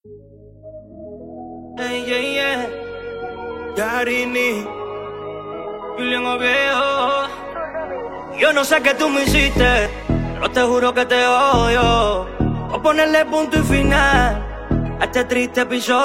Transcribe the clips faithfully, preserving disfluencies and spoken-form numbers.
Hey, yeah, yeah. Yarini, Julián Oviedo. Yo no sé qué tú me hiciste, pero te juro que te odio. Voy a ponerle punto y final a este triste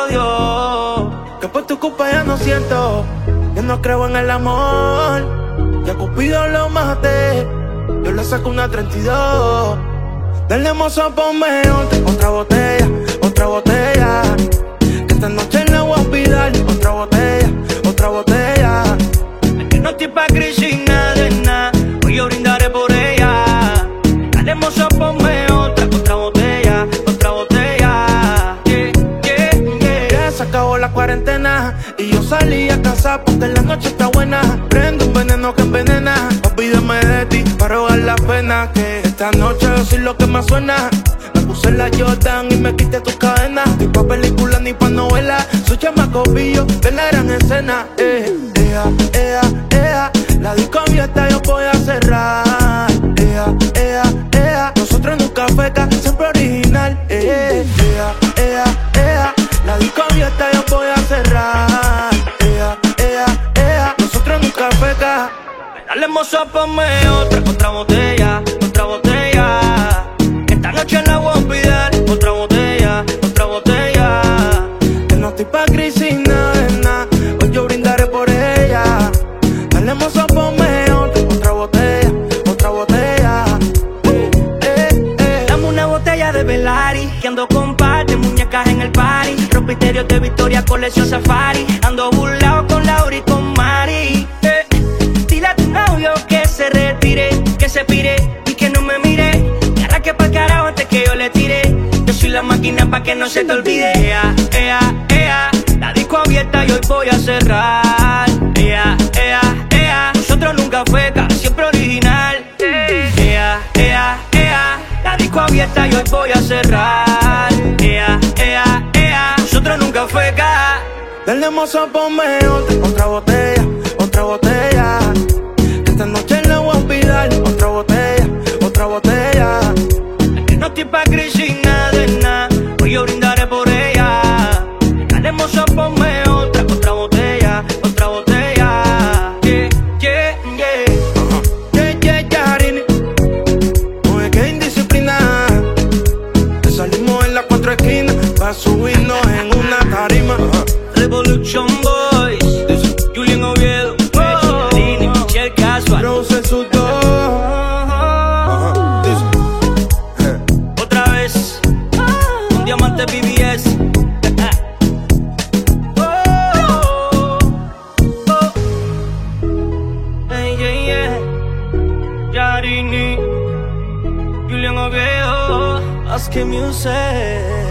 episodio. Que por tu culpa ya no siento, yo no creo en el amor. Ya Cupido lo maté, yo le saco una treinta y dos. Dale mozo, ponme otra, otra botella, otra botella. Que esta noche le voy a olvidar. Otra botella, otra botella. Es que no estoy pa' crisis, nada de nada. Hoy yo brindaré por ella. Dale mozo, ponme otra, otra botella, otra botella. Yeah, yeah, yeah. Ya se acabó la cuarentena y yo salí a casa porque la noche está buena. Prendo un veneno que envenena. Olvídame de ti para ahogar la pena. Que esta noche yo soy lo que más suena. Me puse la Jordan y me quité tus cadenas. Ni pa' película ni pa' novela. Soy chamaco pillo de la gran escena. Eh, ea, ea, ea. La disco abierta yo voy a cerrar. Ea, ea, ea. Nosotros en un café siempre original. Eh, ea, ea, ea. La disco abierta yo voy a cerrar. Ea, ea, ea. Nosotros en un café. Dale mozo, ponme otra, otra botella, otra botella. Esta noche la voy a olvidar. Otra botella, otra botella. Que no estoy pa' crisis, nada de nada. Hoy yo brindaré por ella. Dale mozo, ponme otra, otra botella, otra botella. Eh, eh, eh. Dame una botella de Velari, que ando con par de muñecas en el party. Rompiterio de Victoria, colección Safari. Ando burlado con Laura y con Mari. Eh. Dile a tu novio que se retire, que se pire y que no me mire. Que arranque pa'l carajo antes que yo le tire. Yo soy la máquina pa' que no se te olvide. Ea, ea, ea. La disco abierta y hoy voy a cerrar. Ea, ea, ea. Nosotros nunca fue, siempre original. Ea, ea, ea. La disco abierta y hoy voy a cerrar. Ea, ea, ea. Nosotros nunca fue, Dale mozo, ponme otra, otra botella, otra botella. Que esta noche le voy a olvidar. Otra botella, otra botella. Es que no estoy pa' crisis, nada de nada. Hoy yo brindaré por ella. Dale mozo, ponme otra, otra botella, otra botella. Yeah, yeah, yeah. Uh-huh. Yeah, yeah, Yarini. No es que indisciplina. Te salimos en las cuatro esquinas pa' subirnos en una tarima. Uh-huh. Revolution Boys, Julián Oviedo, Yarini, Michelle Casual. Rose sus dos. Otra vez, un diamante B B S. Oh, oh. Hey, yeah, yeah. Yarini, Julián Oviedo, Ask Music.